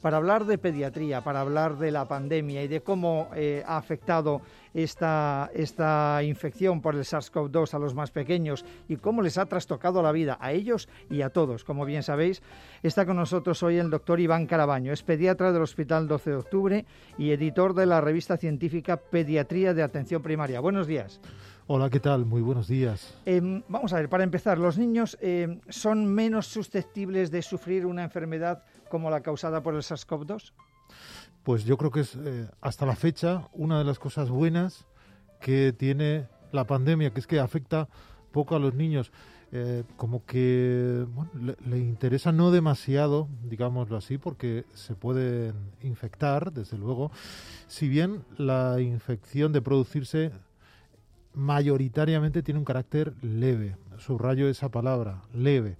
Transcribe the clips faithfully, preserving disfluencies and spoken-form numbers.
Para hablar de pediatría, para hablar de la pandemia y de cómo eh, ha afectado esta, esta infección por el SARS-CoV dos a los más pequeños y cómo les ha trastocado la vida a ellos y a todos, como bien sabéis, está con nosotros hoy el doctor Iván Carabaño. Es pediatra del Hospital doce de octubre y editor de la revista científica Pediatría de Atención Primaria. Buenos días. Hola, ¿qué tal? Muy buenos días. Eh, vamos a ver, para empezar, ¿los niños eh, son menos susceptibles de sufrir una enfermedad como la causada por el SARS-CoV dos? Pues yo creo que es eh, hasta la fecha una de las cosas buenas que tiene la pandemia, que es que afecta poco a los niños. Eh, como que bueno, le, le interesa no demasiado, digámoslo así, porque se pueden infectar, desde luego, si bien la infección de producirse mayoritariamente tiene un carácter leve, subrayo esa palabra, leve.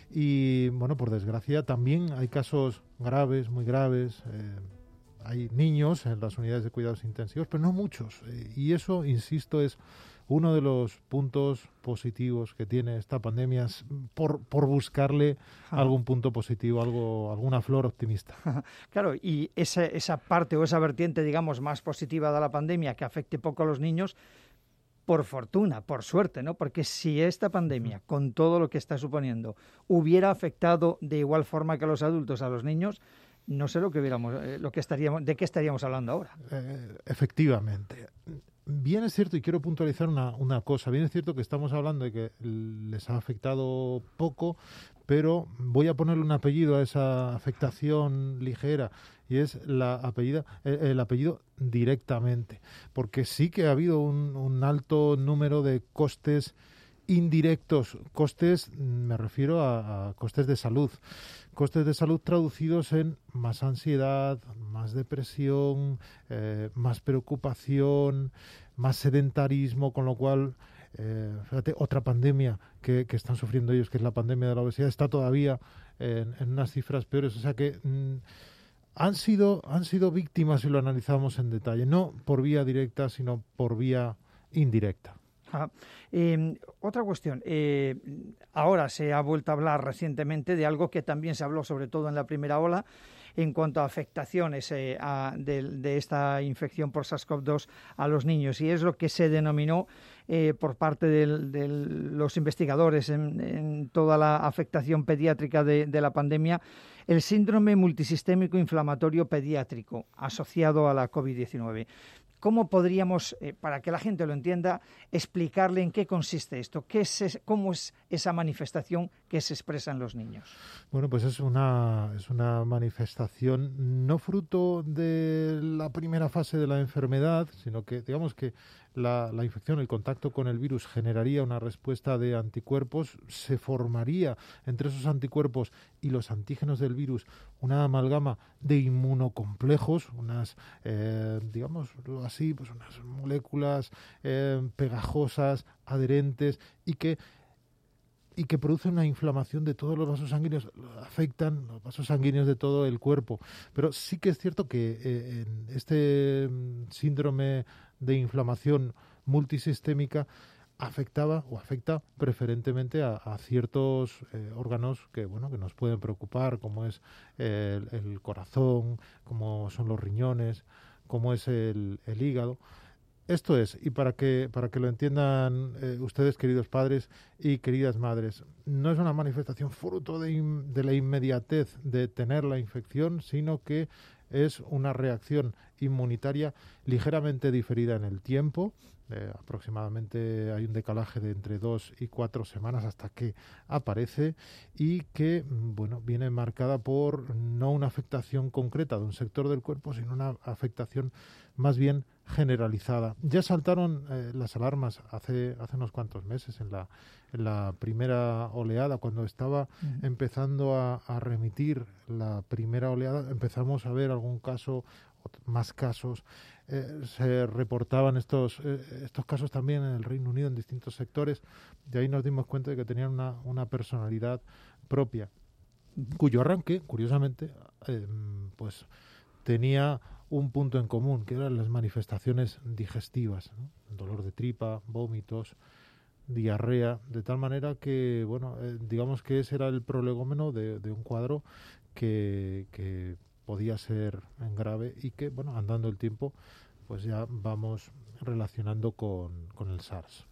Y bueno, por desgracia también hay casos graves, muy graves, eh, hay niños en las unidades de cuidados intensivos, pero no muchos. Eh, y eso, insisto, es uno de los puntos positivos que tiene esta pandemia, por, por buscarle algún punto positivo, algo, alguna flor optimista. Claro, y esa, esa parte o esa vertiente, digamos, más positiva de la pandemia que afecte poco a los niños, por fortuna, por suerte, ¿no? Porque si esta pandemia, con todo lo que está suponiendo, hubiera afectado de igual forma que a los adultos, a los niños, no sé lo que hubiéramos, eh, lo que estaríamos, de qué estaríamos hablando ahora. Eh, efectivamente. Bien es cierto, y quiero puntualizar una, una cosa, bien es cierto que estamos hablando de que les ha afectado poco, pero voy a ponerle un apellido a esa afectación ligera, y es la apellida, el, el apellido directamente, porque sí que ha habido un, un alto número de costes indirectos, costes, me refiero a, a costes de salud, costes de salud traducidos en más ansiedad, más depresión, eh, más preocupación, más sedentarismo, con lo cual, eh, fíjate, otra pandemia que, que están sufriendo ellos, que es la pandemia de la obesidad, está todavía en, en unas cifras peores, o sea que mmm, han sido, han sido víctimas, si lo analizamos en detalle, no por vía directa, sino por vía indirecta. Ah, eh, otra cuestión, eh, ahora se ha vuelto a hablar recientemente de algo que también se habló sobre todo en la primera ola en cuanto a afectaciones eh, a, de, de esta infección por SARS-CoV dos a los niños, y es lo que se denominó eh, por parte de los investigadores en, en toda la afectación pediátrica de, de la pandemia, el síndrome multisistémico inflamatorio pediátrico asociado a la COVID diecinueve. ¿Cómo podríamos, eh, para que la gente lo entienda, explicarle en qué consiste esto? ¿Qué es, ¿Cómo es esa manifestación que se expresa en los niños? Bueno, pues es una, es una manifestación no fruto de la primera fase de la enfermedad, sino que, digamos que la, la infección, el contacto con el virus generaría una respuesta de anticuerpos, se formaría entre esos anticuerpos y los antígenos del virus una amalgama de inmunocomplejos, unas, eh, digamos así, pues unas moléculas eh, pegajosas, adherentes y que y que producen una inflamación de todos los vasos sanguíneos, afectan los vasos sanguíneos de todo el cuerpo. Pero sí que es cierto que eh, en este síndrome de inflamación multisistémica afectaba o afecta preferentemente a, a ciertos eh, órganos que bueno que nos pueden preocupar, como es el, el corazón, como son los riñones, como es el, el hígado. Esto es, y para que para que lo entiendan eh, ustedes, queridos padres y queridas madres, no es una manifestación fruto de, in, de la inmediatez de tener la infección, sino que es una reacción inmunitaria ligeramente diferida en el tiempo. Eh, aproximadamente hay un decalaje de entre dos y cuatro semanas hasta que aparece, y que bueno viene marcada por no una afectación concreta de un sector del cuerpo, sino una afectación más bien generalizada. Ya saltaron eh, las alarmas hace hace unos cuantos meses en la en la primera oleada, cuando estaba uh-huh. empezando a, a remitir la primera oleada, empezamos a ver algún caso, más casos. Eh, se reportaban estos eh, estos casos también en el Reino Unido, en distintos sectores. De ahí nos dimos cuenta de que tenían una, una personalidad propia, cuyo arranque, curiosamente, eh, pues tenía un punto en común, que eran las manifestaciones digestivas, ¿no? Dolor de tripa, vómitos, diarrea, de tal manera que, bueno, eh, digamos que ese era el prolegómeno de, de un cuadro que, que podía ser grave y que, bueno, andando el tiempo, pues ya vamos relacionando con, con el SARS.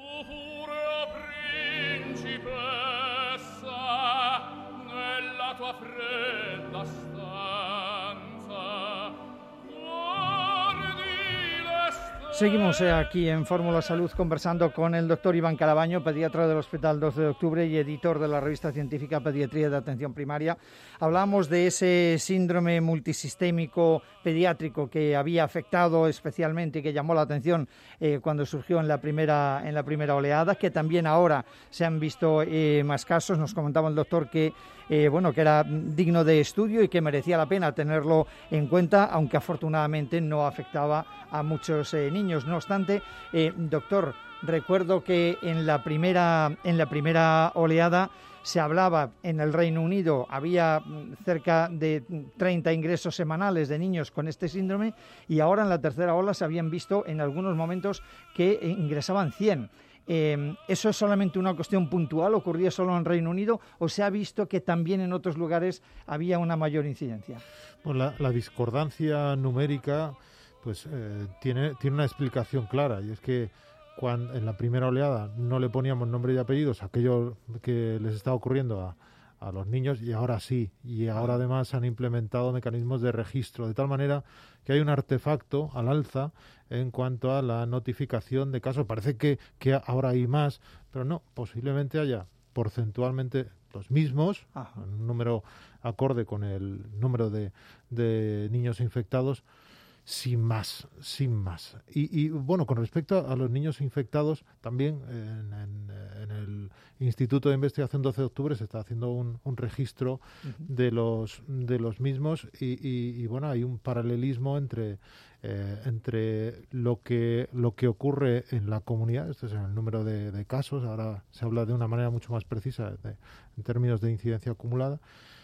Seguimos aquí en Fórmula Salud conversando con el doctor Iván Carabaño, pediatra del Hospital doce de octubre y editor de la revista científica Pediatría de Atención Primaria. Hablamos de ese síndrome multisistémico pediátrico que había afectado especialmente y que llamó la atención eh, cuando surgió en la primera en la primera oleada, que también ahora se han visto eh, más casos. Nos comentaba el doctor que Eh, bueno, que era digno de estudio y que merecía la pena tenerlo en cuenta, aunque afortunadamente no afectaba a muchos eh, niños. No obstante, eh, doctor, recuerdo que en la primera en la primera oleada se hablaba en el Reino Unido, había cerca de treinta ingresos semanales de niños con este síndrome y ahora en la tercera ola se habían visto en algunos momentos que ingresaban cien. Eh, ¿Eso es solamente una cuestión puntual? ¿Ocurría solo en Reino Unido o se ha visto que también en otros lugares había una mayor incidencia? Bueno, la, la discordancia numérica pues eh, tiene, tiene una explicación clara, y es que cuando en la primera oleada no le poníamos nombre y apellidos a aquello que les está ocurriendo a, a los niños, y ahora sí, y ahora además han implementado mecanismos de registro, de tal manera que hay un artefacto al alza en cuanto a la notificación de casos. Parece que, que ahora hay más, pero no, posiblemente haya porcentualmente los mismos, Ajá. un número acorde con el número de, de niños infectados, sin más, sin más. Y, y bueno, con respecto a los niños infectados, también en, en, en el Instituto de Investigación doce de octubre se está haciendo un, un registro uh-huh. de los de los mismos y, y, y bueno, hay un paralelismo entre eh, entre lo que lo que ocurre en la comunidad, este es el número de, de casos, ahora se habla de una manera mucho más precisa de, en términos de incidencia acumulada.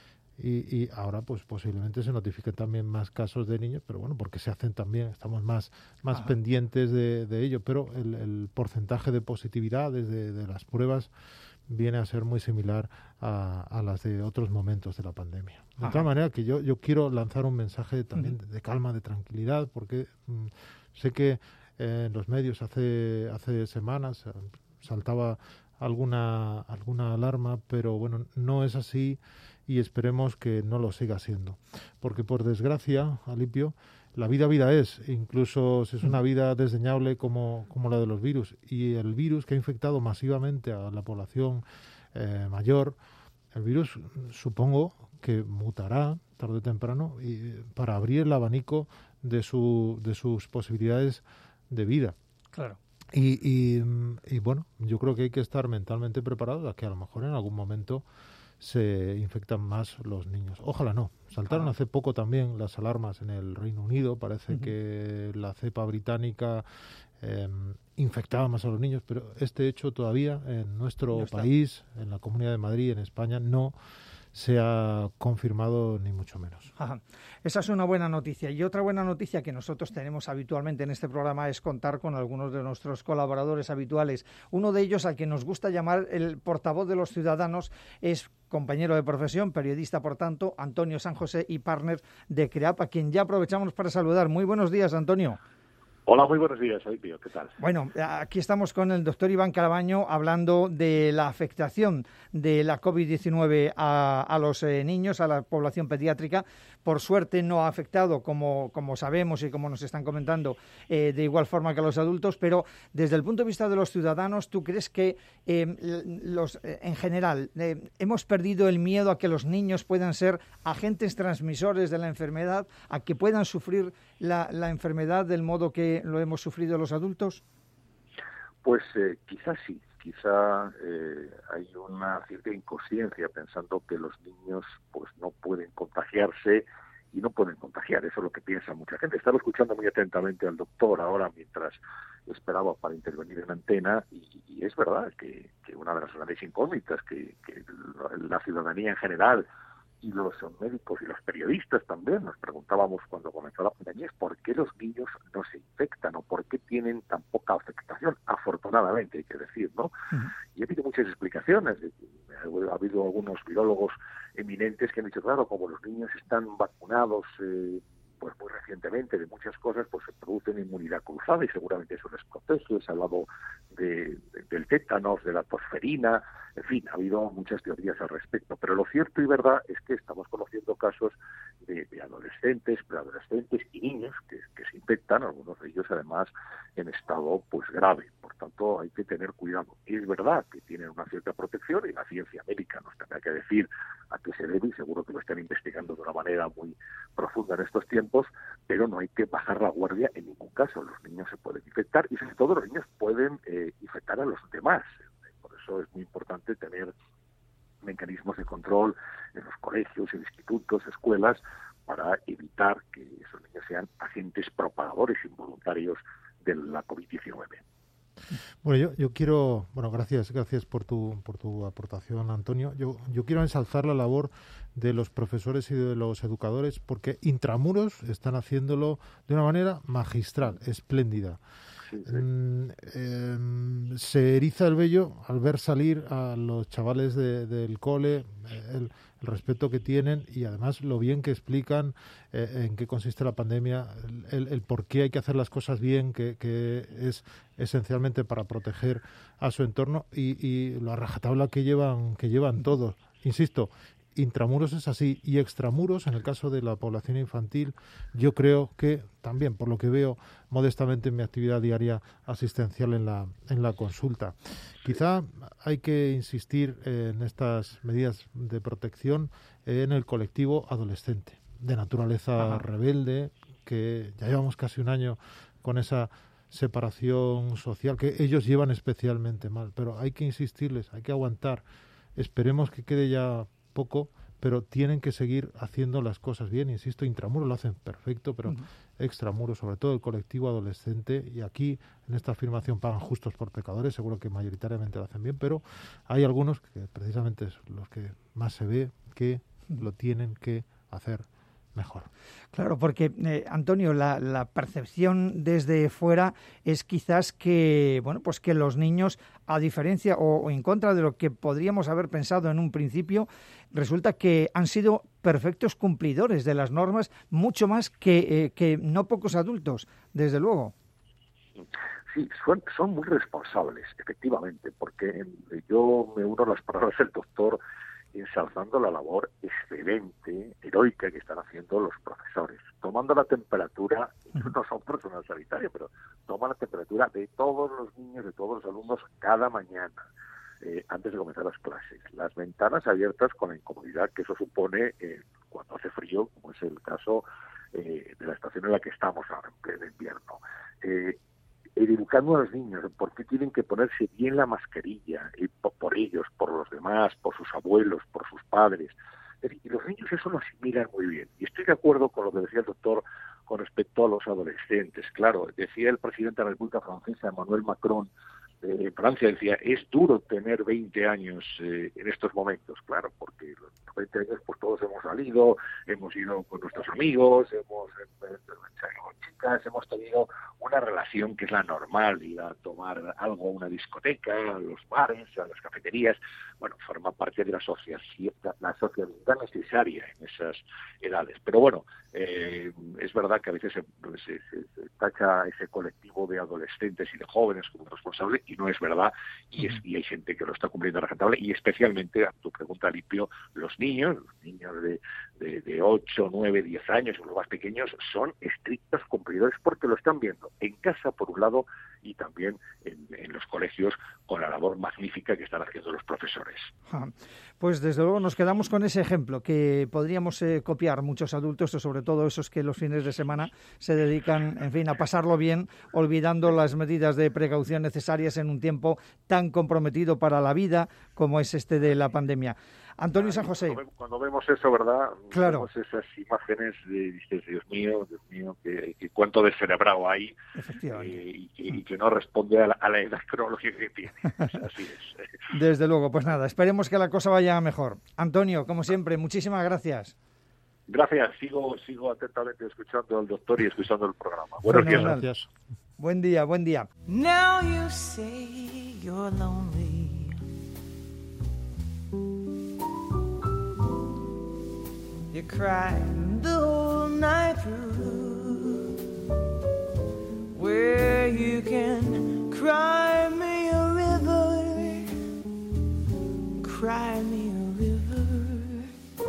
Y, y ahora pues posiblemente se notifiquen también más casos de niños, pero bueno, porque se hacen también, estamos más, más pendientes de, de ello, pero el, el porcentaje de positividad desde de las pruebas viene a ser muy similar a, a las de otros momentos de la pandemia. De Ajá. tal manera que yo, yo quiero lanzar un mensaje también uh-huh. de, de calma, de tranquilidad, porque mmm, sé que eh, en los medios hace, hace semanas eh, saltaba alguna, alguna alarma, pero bueno, no es así. Y esperemos que no lo siga siendo. Porque, por desgracia, Alipio, la vida vida es, incluso si es una vida desdeñable como, como la de los virus. Y el virus que ha infectado masivamente a la población eh, mayor, el virus supongo que mutará tarde o temprano y, para abrir el abanico de, su, de sus posibilidades de vida. Claro. Y, y, y bueno, yo creo que hay que estar mentalmente preparados a que a lo mejor en algún momento se infectan más los niños. Ojalá no. Saltaron ah. hace poco también las alarmas en el Reino Unido. Parece uh-huh. que la cepa británica eh, infectaba más a los niños, pero este hecho todavía en nuestro país, en la Comunidad de Madrid, en España, no se ha confirmado ni mucho menos. Ajá. Esa es una buena noticia. Y otra buena noticia que nosotros tenemos habitualmente en este programa es contar con algunos de nuestros colaboradores habituales. Uno de ellos, al que nos gusta llamar el portavoz de los ciudadanos, es compañero de profesión, periodista, por tanto, Antonio San José y partner de CREAP, a quien ya aprovechamos para saludar. Muy buenos días, Antonio. Hola, muy buenos días, Alipio. ¿Qué tal? Bueno, aquí estamos con el doctor Iván Carabaño hablando de la afectación de la covid diecinueve a, a los eh, niños, a la población pediátrica. Por suerte no ha afectado, como, como sabemos y como nos están comentando, eh, de igual forma que a los adultos, pero desde el punto de vista de los ciudadanos, ¿tú crees que eh, los, eh, en general eh, hemos perdido el miedo a que los niños puedan ser agentes transmisores de la enfermedad, a que puedan sufrir la, la enfermedad del modo que lo hemos sufrido los adultos? Pues eh, quizás sí, quizá eh, hay una cierta inconsciencia pensando que los niños pues no pueden contagiarse y no pueden contagiar, eso es lo que piensa mucha gente. Estaba escuchando muy atentamente al doctor ahora mientras esperaba para intervenir en antena y, y es verdad que, que una de las grandes incógnitas que, que la ciudadanía en general y los médicos y los periodistas también nos preguntábamos cuando comenzó la pandemia es por qué los niños no se infectan o por qué tienen tan poca afectación, afortunadamente hay que decir, ¿no? Uh-huh. Y ha habido muchas explicaciones, ha habido algunos virólogos eminentes inminentes que han dicho, claro, como los niños están vacunados eh, pues muy recientemente de muchas cosas, pues se produce una inmunidad cruzada y seguramente eso les protege. Se ha hablado de, de, del tétanos, de la tosferina, en fin, ha habido muchas teorías al respecto. Pero lo cierto y verdad es que estamos conociendo casos de, de adolescentes, preadolescentes y niños que, que se infectan, algunos de ellos además en estado pues grave. Por tanto, hay que tener cuidado. Es verdad que tienen una cierta protección y la ciencia médica nos tendrá que decir a qué se debe y seguro que lo están investigando de una manera muy profunda en estos tiempos, pero no hay que bajar la guardia en ningún caso. Los niños se pueden infectar y sobre todo los niños pueden eh, infectar a los demás. Por eso es muy importante tener mecanismos de control en los colegios, en institutos, escuelas, para evitar que esos niños sean agentes propagadores involuntarios de la COVID diecinueve. Bueno, yo, yo quiero, bueno, gracias, gracias por tu, por tu aportación, Antonio. Yo, yo quiero ensalzar la labor de los profesores y de los educadores, porque intramuros están haciéndolo de una manera magistral, espléndida. Sí, sí. Mm, eh, se eriza el vello al ver salir a los chavales de, del cole, el, el respeto que tienen y además lo bien que explican eh, en qué consiste la pandemia, el, el por qué hay que hacer las cosas bien, que, que es esencialmente para proteger a su entorno y, y la rajatabla que llevan, que llevan todos. Insisto, intramuros es así y extramuros, en el caso de la población infantil, yo creo que también, por lo que veo modestamente en mi actividad diaria asistencial en la, en la consulta. Quizá hay que insistir en estas medidas de protección en el colectivo adolescente, de naturaleza Ajá. rebelde, que ya llevamos casi un año con esa separación social que ellos llevan especialmente mal, pero hay que insistirles, hay que aguantar. Esperemos que quede ya poco, pero tienen que seguir haciendo las cosas bien. Insisto, intramuros lo hacen perfecto, pero uh-huh. extramuros, sobre todo el colectivo adolescente, y aquí en esta afirmación pagan justos por pecadores, seguro que mayoritariamente lo hacen bien, pero hay algunos que precisamente es los que más se ve que lo tienen que hacer mejor. Claro, porque eh, Antonio, la, la percepción desde fuera es quizás que, bueno, pues que los niños, a diferencia o, o en contra de lo que podríamos haber pensado en un principio, resulta que han sido perfectos cumplidores de las normas, mucho más que, eh, que no pocos adultos, desde luego. Sí, son, son muy responsables, efectivamente, porque yo me uno a las palabras del doctor ensalzando la labor excelente, heroica que están haciendo los profesores, tomando la temperatura, no son personal sanitario, pero toman la temperatura de todos los niños, de todos los alumnos cada mañana, eh, antes de comenzar las clases. Las ventanas abiertas con la incomodidad que eso supone eh, cuando hace frío, como es el caso eh, de la estación en la que estamos ahora, en pleno invierno. Eh, educando a los niños por qué tienen que ponerse bien la mascarilla, y por, por ellos, por los demás, por sus abuelos, por sus padres. Y los niños eso lo asimilan muy bien. Y estoy de acuerdo con lo que decía el doctor con respecto a los adolescentes. Claro, decía el presidente de la República Francesa, Emmanuel Macron, en eh, Francia, decía, es duro tener veinte años eh, en estos momentos, claro, porque los veinte años pues todos hemos salido, hemos ido con nuestros amigos, hemos salido con chicas, hemos tenido una relación que es la normal, ir a tomar algo a una discoteca, a los bares, a las cafeterías, bueno, forma parte de la socialización, la sociabilidad necesaria en esas edades. Pero bueno, eh, es verdad que a veces se, se, se, se tacha ese colectivo de adolescentes y de jóvenes como responsable, y no es verdad, y, es, y hay gente que lo está cumpliendo rajatabla, y especialmente, a tu pregunta, Limpio, los niños, los niños de, de, de ocho, nueve, diez años, los más pequeños, son estrictos cumplidores porque lo están viendo en casa, por un lado, y también en, en los colegios con la labor magnífica que están haciendo los profesores. Pues desde luego nos quedamos con ese ejemplo que podríamos eh, copiar muchos adultos, sobre todo esos que los fines de semana se dedican, en fin, a pasarlo bien, olvidando las medidas de precaución necesarias en un tiempo tan comprometido para la vida como es este de la pandemia. Antonio San José. Cuando, cuando vemos eso, ¿verdad? Claro. Vemos esas imágenes de, dices, Dios mío, Dios mío, que, que cuánto descerebrado hay eh, y, que, y que no responde a la, a la edad cronológica que tiene. Así es. Desde luego, pues nada, esperemos que la cosa vaya mejor. Antonio, como siempre, muchísimas gracias. Gracias, sigo sigo atentamente escuchando al doctor y escuchando el programa. Buenos días. Gracias. Buen día, buen día. Now you say you're lonely. You cried the whole night through. Where you can cry me a river, cry me a river.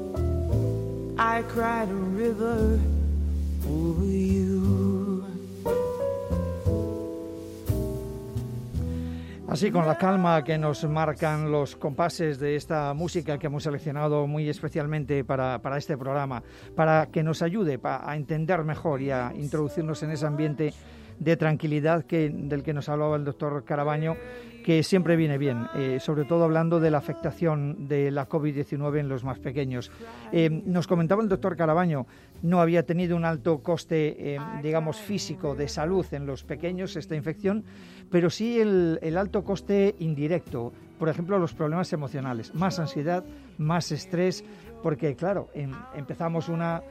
I cried a river over you. Así, con la calma que nos marcan los compases de esta música que hemos seleccionado muy especialmente para, para este programa, para que nos ayude a entender mejor y a introducirnos en ese ambiente de tranquilidad que, del que nos hablaba el doctor Carabaño, que siempre viene bien, eh, sobre todo hablando de la afectación de la covid diecinueve en los más pequeños. Eh, nos comentaba el doctor Carabaño, no había tenido un alto coste, eh, digamos, físico de salud en los pequeños esta infección, pero sí el, el alto coste indirecto, por ejemplo, los problemas emocionales, más ansiedad, más estrés, porque claro, em, empezamos una,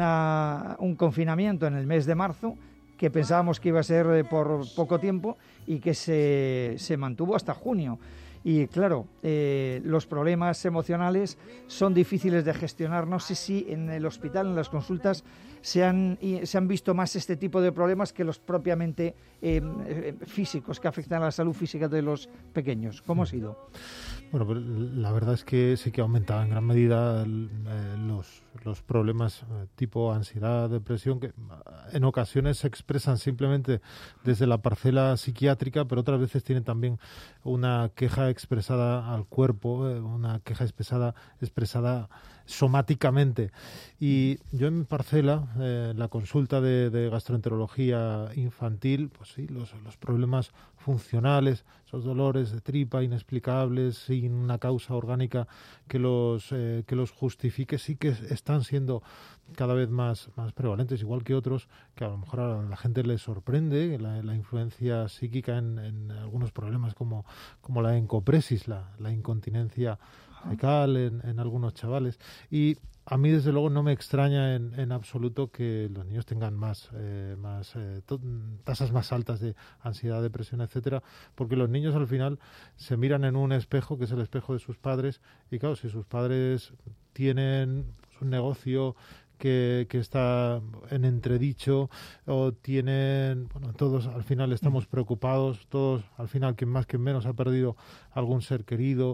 una, un confinamiento en el mes de marzo, que pensábamos que iba a ser por poco tiempo y que se, se mantuvo hasta junio. Y claro, eh, los problemas emocionales son difíciles de gestionar. No sé si en el hospital, en las consultas, se han, se han visto más este tipo de problemas que los propiamente eh, físicos, que afectan a la salud física de los pequeños. ¿Cómo ha sido? Bueno, pues la verdad es que sí que ha aumentado en gran medida el, eh, los, los problemas eh, tipo ansiedad, depresión, que en ocasiones se expresan simplemente desde la parcela psiquiátrica, pero otras veces tienen también una queja expresada al cuerpo, eh, una queja expresada, expresada somáticamente. Y yo en mi parcela, eh, la consulta de, de gastroenterología infantil, pues sí, los, los problemas funcionales, esos dolores de tripa inexplicables, sin una causa orgánica que los eh, que los justifique, sí que están siendo cada vez más, más prevalentes, igual que otros que a lo mejor a la gente les sorprende, la, la influencia psíquica en, en algunos problemas como, como la encopresis, la, la incontinencia fecal en, en algunos chavales. Y a mí, desde luego, no me extraña en, en absoluto que los niños tengan más, eh, más eh, to- tasas más altas de ansiedad, depresión, etcétera, porque los niños al final se miran en un espejo que es el espejo de sus padres, y claro, si sus padres tienen pues, un negocio que, que está en entredicho, o tienen, bueno, todos al final estamos preocupados, todos al final, quien más, quien menos, ha perdido algún ser querido,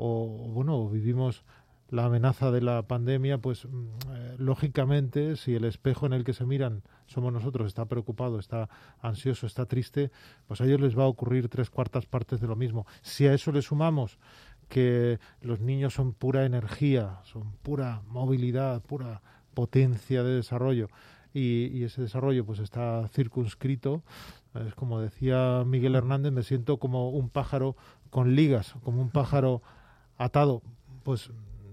o bueno, vivimos la amenaza de la pandemia, pues eh, lógicamente, si el espejo en el que se miran somos nosotros, está preocupado, está ansioso, está triste, pues a ellos les va a ocurrir tres cuartas partes de lo mismo. Si a eso le sumamos que los niños son pura energía, son pura movilidad, pura potencia de desarrollo, y, y ese desarrollo pues está circunscrito, es como decía Miguel Hernández, me siento como un pájaro con ligas, como un pájaro atado. Pues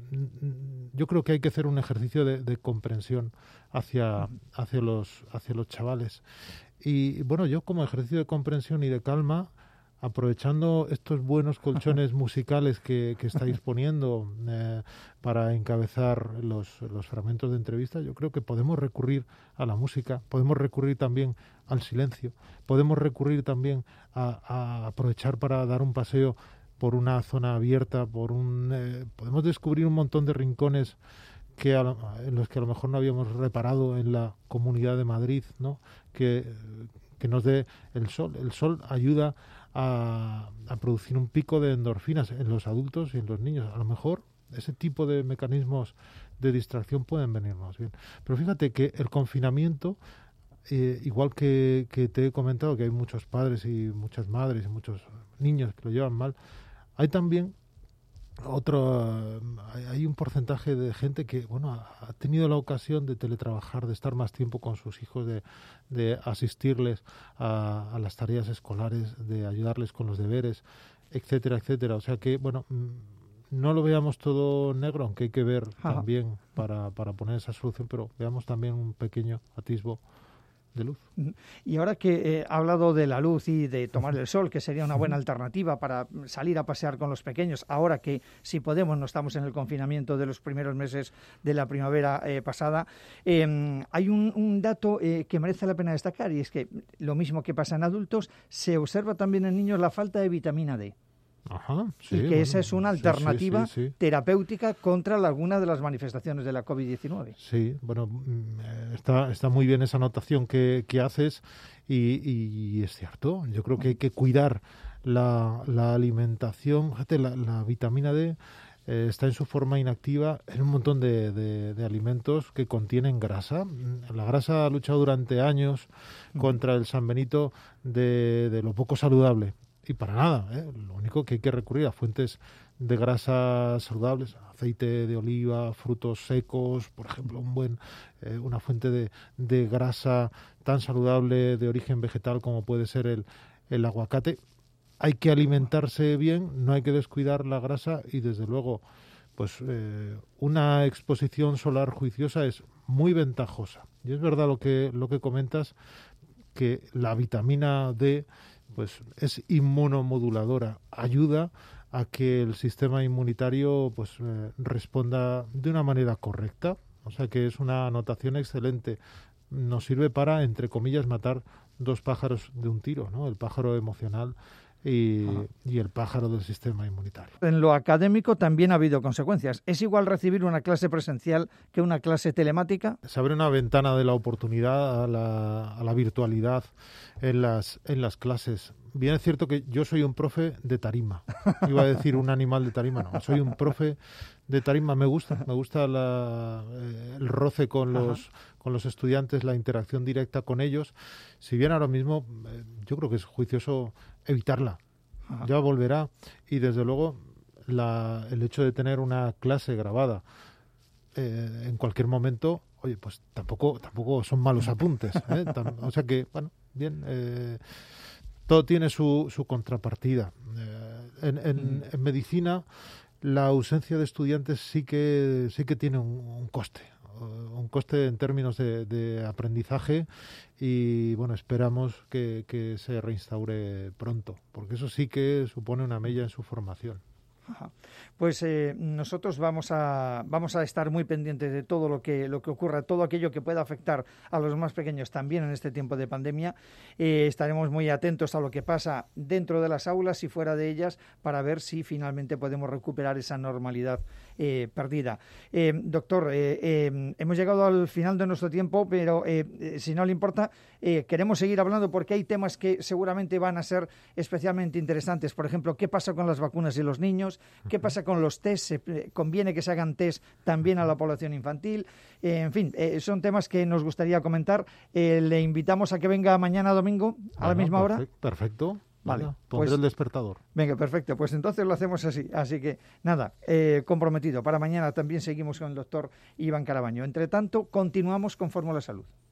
yo creo que hay que hacer un ejercicio de, de comprensión hacia, hacia los hacia los chavales. Y bueno, yo como ejercicio de comprensión y de calma, aprovechando estos buenos colchones musicales que, que estáis poniendo eh, para encabezar los, los fragmentos de entrevista, yo creo que podemos recurrir a la música, podemos recurrir también al silencio, podemos recurrir también a, a aprovechar para dar un paseo por una zona abierta, por un eh, podemos descubrir un montón de rincones que a lo, en los que a lo mejor no habíamos reparado en la Comunidad de Madrid, ¿no? Que, que nos dé el sol. El sol ayuda a, a producir un pico de endorfinas en los adultos y en los niños. A lo mejor ese tipo de mecanismos de distracción pueden venirnos bien. Pero fíjate que el confinamiento, eh, igual que, que te he comentado que hay muchos padres y muchas madres y muchos niños que lo llevan mal, hay también otro, hay un porcentaje de gente que, bueno, ha tenido la ocasión de teletrabajar, de estar más tiempo con sus hijos, de, de asistirles a, a las tareas escolares, de ayudarles con los deberes, etcétera, etcétera. O sea que, bueno, no lo veamos todo negro, aunque hay que ver Ajá. también para, para poner esa solución, pero veamos también un pequeño atisbo de luz. Y ahora que eh, ha hablado de la luz y de tomar el sol, que sería una buena alternativa para salir a pasear con los pequeños, ahora que si podemos no estamos en el confinamiento de los primeros meses de la primavera eh, pasada, eh, hay un, un dato eh, que merece la pena destacar, y es que lo mismo que pasa en adultos, se observa también en niños la falta de vitamina D. Ajá, sí, y que bueno, esa es una sí, alternativa sí, sí, sí. terapéutica contra alguna de las manifestaciones de la covid diecinueve. Sí, bueno, mm, está, está muy bien esa anotación que, que haces y, y es cierto. Yo creo que hay que cuidar la, la alimentación. Fíjate, la, la vitamina D eh, está en su forma inactiva en un montón de, de, de alimentos que contienen grasa. La grasa ha luchado durante años contra el San Benito de, de lo poco saludable. Y para nada, ¿eh? Lo único que hay que recurrir a fuentes de grasa saludables, aceite de oliva, frutos secos, por ejemplo, un buen, eh, una fuente de, de grasa tan saludable de origen vegetal como puede ser el, el aguacate. Hay que alimentarse bien, no hay que descuidar la grasa y desde luego pues eh, una exposición solar juiciosa es muy ventajosa. Y es verdad lo que, lo que comentas, que la vitamina D pues es inmunomoduladora, ayuda a que el sistema inmunitario pues eh, responda de una manera correcta, o sea que es una anotación excelente. Nos sirve para, entre comillas, matar dos pájaros de un tiro, ¿no? El pájaro emocional y, y el pájaro del sistema inmunitario. En lo académico también ha habido consecuencias. ¿Es igual recibir una clase presencial que una clase telemática? Se abre una ventana de la oportunidad a la, a la virtualidad en las, en las clases. Bien es cierto que yo soy un profe de tarima. Iba a decir un animal de tarima, no. Soy un profe de tarima. Me gusta, me gusta la, eh, el roce con los, con los estudiantes, la interacción directa con ellos. Si bien ahora mismo eh, yo creo que es juicioso evitarla. Ajá. Ya volverá y desde luego la, el hecho de tener una clase grabada eh, en cualquier momento, oye, pues tampoco tampoco son malos apuntes, ¿eh? Tam, o sea que, bueno, bien, eh, todo tiene su, su contrapartida. Eh, en, en, en medicina la ausencia de estudiantes sí que sí que tiene un, un coste. un coste en términos de, de aprendizaje y bueno, esperamos que, que se reinstaure pronto, porque eso sí que supone una mella en su formación. Ajá. Pues eh, nosotros vamos a vamos a estar muy pendientes de todo lo que lo que ocurra, todo aquello que pueda afectar a los más pequeños también en este tiempo de pandemia. Eh, estaremos muy atentos a lo que pasa dentro de las aulas y fuera de ellas para ver si finalmente podemos recuperar esa normalidad eh, perdida. Eh, doctor, eh, eh, hemos llegado al final de nuestro tiempo, pero eh, eh, si no le importa, eh, queremos seguir hablando porque hay temas que seguramente van a ser especialmente interesantes. Por ejemplo, ¿qué pasa con las vacunas y los niños? ¿Qué pasa con los test? ¿Se conviene que se hagan test también a la población infantil? Eh, en fin, eh, son temas que nos gustaría comentar. Eh, le invitamos a que venga mañana domingo a bueno, la misma perfecto, hora. Perfecto. Vale, Venga, pondré pues, el despertador. Venga, perfecto. Pues entonces lo hacemos así. Así que, nada, eh, comprometido. Para mañana también seguimos con el doctor Iván Carabaño. Entre tanto, continuamos con Fórmula Salud.